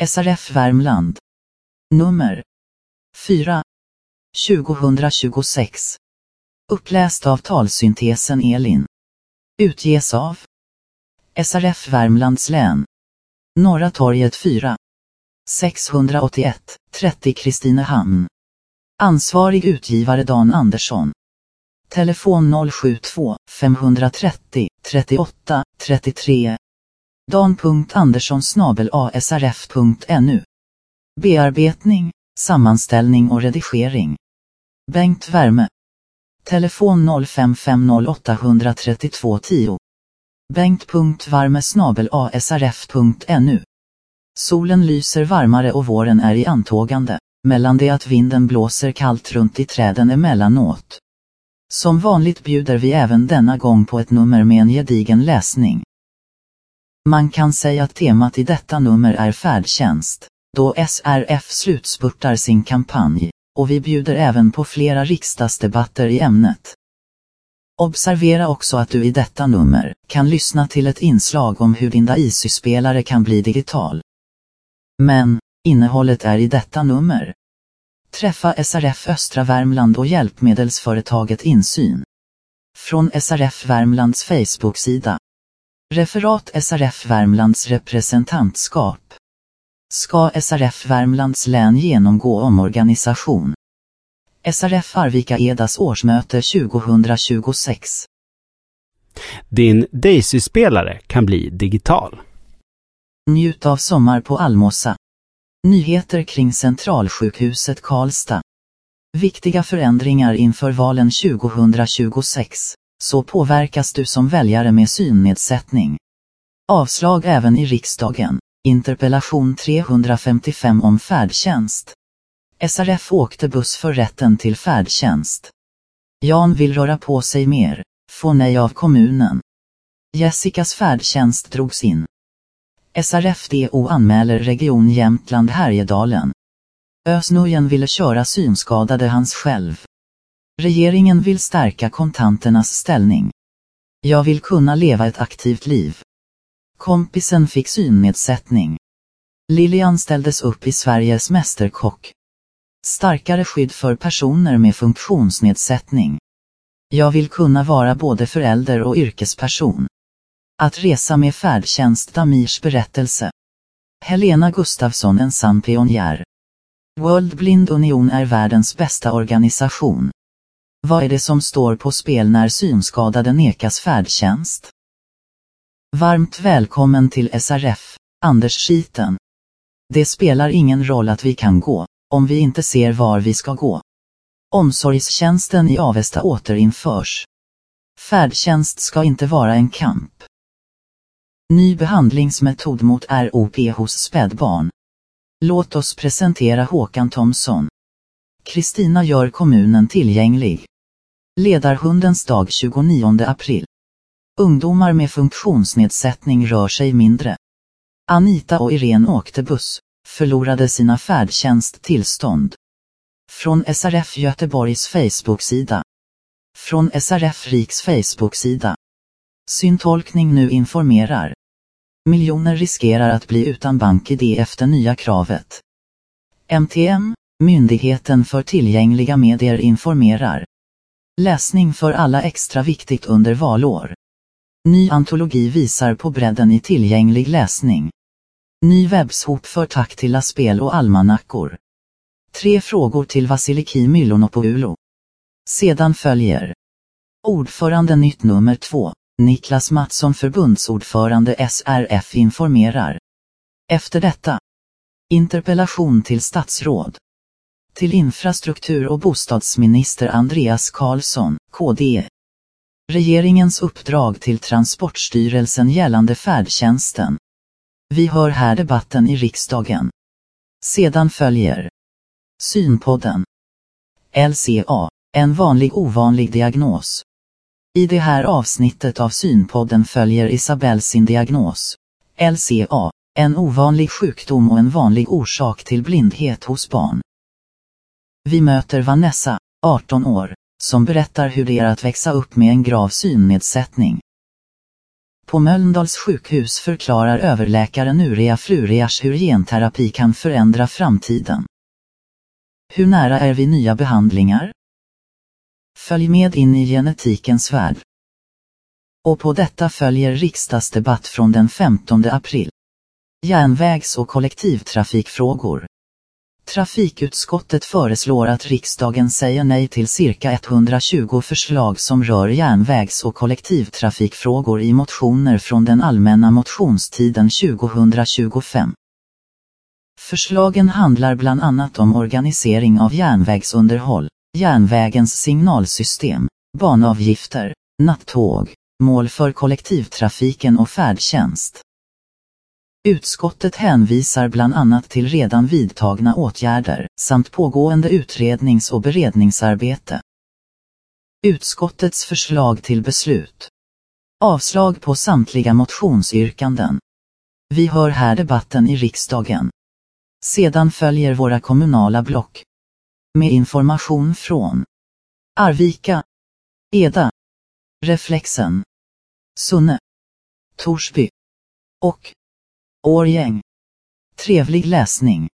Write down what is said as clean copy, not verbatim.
SRF Värmland. Nummer 4. 2026. Uppläst av talsyntesen Elin. Utges av SRF Värmlands län. Norra torget 4. 681, 30 Kristinehamn. Ansvarig utgivare Dan Andersson. Telefon 072 530 38 33. dan.andersson@srf.nu. Bearbetning, sammanställning och redigering: Bengt Värme. Telefon 055 0832 10. bengt.varme@srf.nu. Solen lyser varmare och våren är i antågande, mellan det att vinden blåser kallt runt i träden emellanåt. Som vanligt bjuder vi även denna gång på ett nummer med en gedigen läsning. Man kan säga att temat i detta nummer är färdtjänst, då SRF slutspurtar sin kampanj, och vi bjuder även på flera riksdagsdebatter i ämnet. Observera också att du i detta nummer kan lyssna till ett inslag om hur din DAISY-spelare kan bli digital. Men innehållet är i detta nummer: träffa SRF Östra Värmland och hjälpmedelsföretaget Insyn. Från SRF Värmlands Facebook-sida. Referat SRF Värmlands representantskap. Ska SRF Värmlands län genomgå omorganisation? SRF Arvika Edas årsmöte 2026. Din DAISY-spelare kan bli digital. Njut av sommar på Almåsa. Nyheter kring Centralsjukhuset Karlstad. Viktiga förändringar inför valen 2026. Så påverkas du som väljare med synnedsättning. Avslag även i riksdagen. Interpellation 355 om färdtjänst. SRF åkte buss för rätten till färdtjänst. Jan vill röra på sig mer. Få nej av kommunen. Jessicas färdtjänst drogs in. SRF-DO anmäler Region Jämtland Härjedalen. Ösnujen ville köra synskadade hans själv. Regeringen vill stärka kontanternas ställning. Jag vill kunna leva ett aktivt liv. Kompisen fick synnedsättning. Lilian ställdes upp i Sveriges mästerkock. Starkare skydd för personer med funktionsnedsättning. Jag vill kunna vara både förälder och yrkesperson. Att resa med färdtjänst. Damirs berättelse. Helena Gustafsson, en sann pionjär. World Blind Union är världens bästa organisation. Vad är det som står på spel när synskadade nekas färdtjänst? Varmt välkommen till SRF, Anders Skiten. Det spelar ingen roll att vi kan gå, om vi inte ser var vi ska gå. Omsorgstjänsten i Avesta återinförs. Färdtjänst ska inte vara en kamp. Ny behandlingsmetod mot ROP hos spädbarn. Låt oss presentera Håkan Thomsson. Kristina gör kommunen tillgänglig. Ledarhundens dag 29 april. Ungdomar med funktionsnedsättning rör sig mindre. Anita och Irene åkte buss, förlorade sina färdtjänsttillstånd. Från SRF Göteborgs Facebook-sida. Från SRF Riks Facebook-sida. Syntolkning nu informerar. Miljoner riskerar att bli utan BankID efter nya kravet. MTM, Myndigheten för tillgängliga medier, informerar. Läsning för alla extra viktigt under valår. Ny antologi visar på bredden i tillgänglig läsning. Ny webbshop för taktila spel och almanackor. 3 frågor till Vasiliki Mylonopoulou. Sedan följer ordförande nytt nummer 2, Niklas Mattsson, förbundsordförande SRF, informerar. Efter detta interpellation till statsråd. Till infrastruktur- och bostadsminister Andreas Karlsson, KD. Regeringens uppdrag till Transportstyrelsen gällande färdtjänsten. Vi hör här debatten i riksdagen. Sedan följer Synpodden. LCA, en vanlig ovanlig diagnos. I det här avsnittet av Synpodden följer Isabelle sin diagnos. LCA, en ovanlig sjukdom och en vanlig orsak till blindhet hos barn. Vi möter Vanessa, 18 år, som berättar hur det är att växa upp med en grav synnedsättning. På Mölndals sjukhus förklarar överläkaren Urea Flurias hur genterapi kan förändra framtiden. Hur nära är vi nya behandlingar? Följ med in i genetikens värld. Och på detta följer riksdagsdebatt från den 15 april. Järnvägs- och kollektivtrafikfrågor. Trafikutskottet föreslår att riksdagen säger nej till cirka 120 förslag som rör järnvägs- och kollektivtrafikfrågor i motioner från den allmänna motionstiden 2025. Förslagen handlar bland annat om organisering av järnvägsunderhåll, järnvägens signalsystem, banavgifter, nattåg, mål för kollektivtrafiken och färdtjänst. Utskottet hänvisar bland annat till redan vidtagna åtgärder samt pågående utrednings- och beredningsarbete. Utskottets förslag till beslut. Avslag på samtliga motionsyrkanden. Vi hör här debatten i riksdagen. Sedan följer våra kommunala block. Med information från Arvika, Eda, Reflexen, Sunne, Torsby och Årjäng. Trevlig läsning.